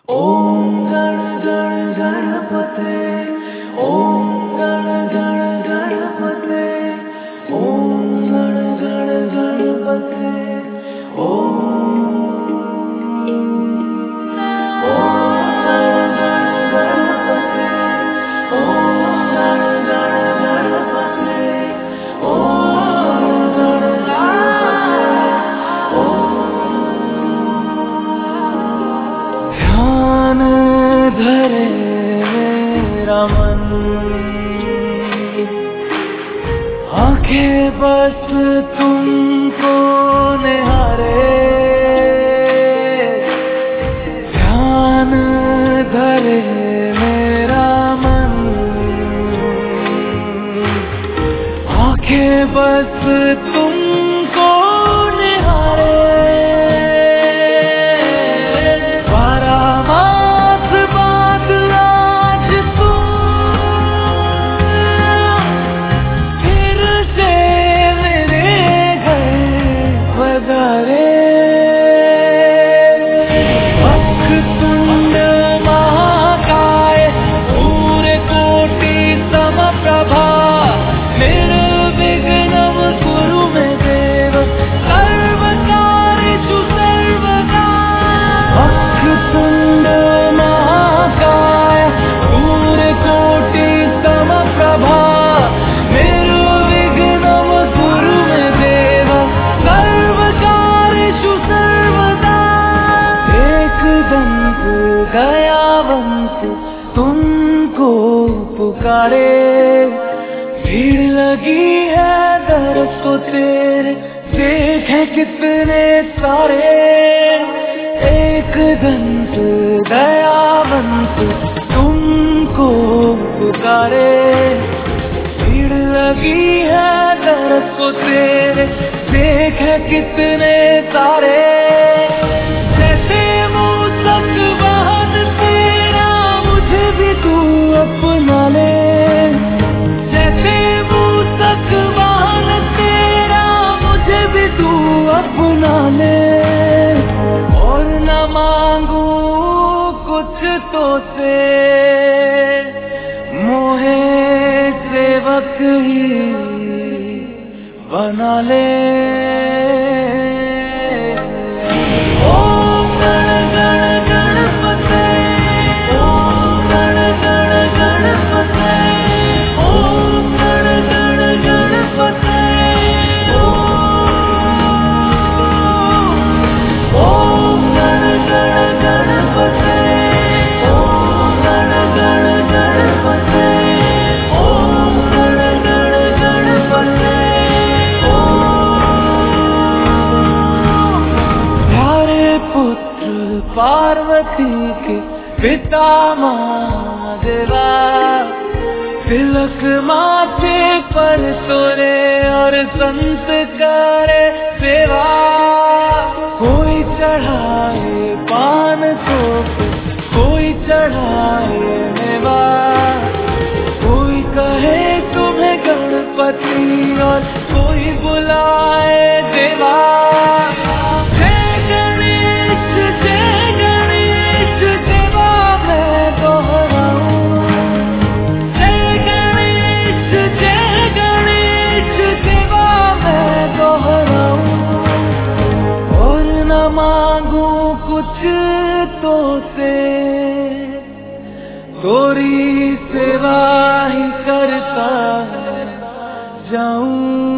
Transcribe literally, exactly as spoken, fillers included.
ओम गण गण गणपते, ओम गण गण गणपते, ओम गण गण गणपते, ओम ओम गण गण गणपते, ओम गण गण गणपते, ओम गण गणपते, ओम। ध्यान धरे मेरा मन, आंखें बस तुमको निहारे। ध्यान धरे मेरा मन, आंखें बस तुमको निहारे। बारामास बाद आज तुम फिर से मेरे घर पधारे। वक्रतुंड महाकाय, सूर्यकोटि समप्रभा, निर्विघ्नं कुरु मे देव, सर्वकार्येषु सर्वदा। वक्रतुंड महाकाय, सूर्यकोटि समप्रभा, निर्विघ्नं कुरु मे देव, सर्वकार्येषु सर्वदा। एकदंत दयावंत तुमको पुकारे, भीड़ लगी है दर को तेरे, देखे कितने सारे। एक दंत दयावंत तुमको पुकारे, भीड़ लगी है दर को तेरे, देखे कितने सारे। जैसे मूसक वाहन तेरा, मुझे भी तू अपना ले। जैसे मूसक वाहन तेरा, मुझे भी तू अपना ले। और न मांगू कुछ तो से, मोहे सेवक ही बना ले। ओम गण गण गणपते, ओम गण गण गणपते, ओम गण गण गणपते, ओम गण गण गणपते, ओम गण गण गणपते, ओम गण गण गणपते, प्यारे पुत्र पार्वती के पिता महादेवा, तिलक माथे पर सोरे और संत करे सेवा। कोई चढ़ाए पान को, कोई चढ़ाए मेवा, कोई कहे तुम्हें गणपति और कोई बुलाए देवा। जय गणेश जय गणेश देवा मैं दोहराऊं। जय गणेश जय गणेश देवा मैं दोहराऊं। और न मांगू कुछ तो से, तोरी सेवा ही करता जाऊं।